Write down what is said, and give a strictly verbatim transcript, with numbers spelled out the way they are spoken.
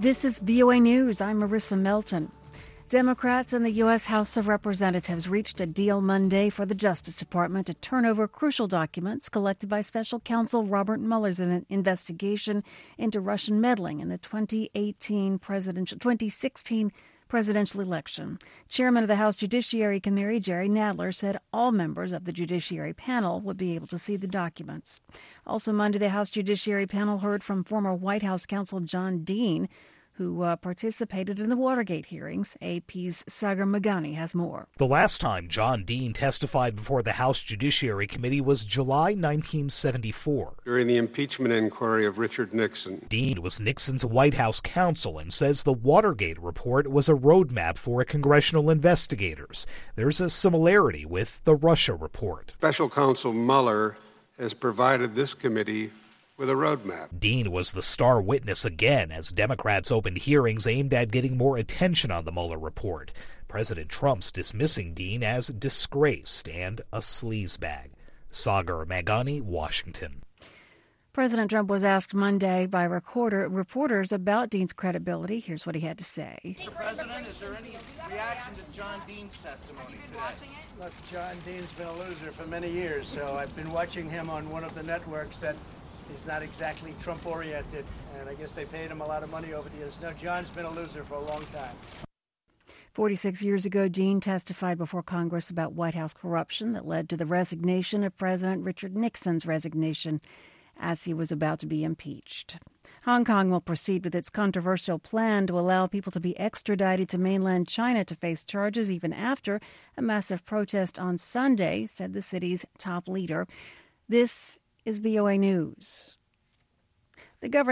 This is V O A News. I'm Marissa Melton. Democrats in the U S House of Representatives reached a deal Monday for the Justice Department to turn over crucial documents collected by special counsel Robert Mueller's investigation into Russian meddling in the twenty eighteen presidential, twenty sixteen presidential election. Chairman of the House Judiciary Committee, Jerry Nadler, said all members of the Judiciary panel would be able to see the documents. Also Monday, the House Judiciary panel heard from former White House counsel John Dean, who uh, participated in the Watergate hearings. A P's Sagar Meghani has more. The last time John Dean testified before the House Judiciary Committee was July nineteen seventy-four. During the impeachment inquiry of Richard Nixon. Dean was Nixon's White House counsel and says the Watergate report was a roadmap for congressional investigators. There's a similarity with the Russia report. Special counsel Mueller has provided this committee with a roadmap. Dean was the star witness again as Democrats opened hearings aimed at getting more attention on the Mueller report. President Trump's dismissing Dean as disgraced and a sleazebag. Sagar Meghani, Washington. President Trump was asked Monday by recorder, reporters about Dean's credibility. Here's what he had to say. Mister President, is there any reaction to John Dean's testimony today? Look, John Dean's been a loser for many years, so I've been watching him on one of the networks that is not exactly Trump-oriented, and I guess they paid him a lot of money over the years. No, John's been a loser for a long time. forty-six years ago, Dean testified before Congress about White House corruption that led to the resignation of President Richard Nixon's resignation as he was about to be impeached. Hong Kong will proceed with its controversial plan to allow people to be extradited to mainland China to face charges even after a massive protest on Sunday, said the city's top leader. This is V O A News. The governor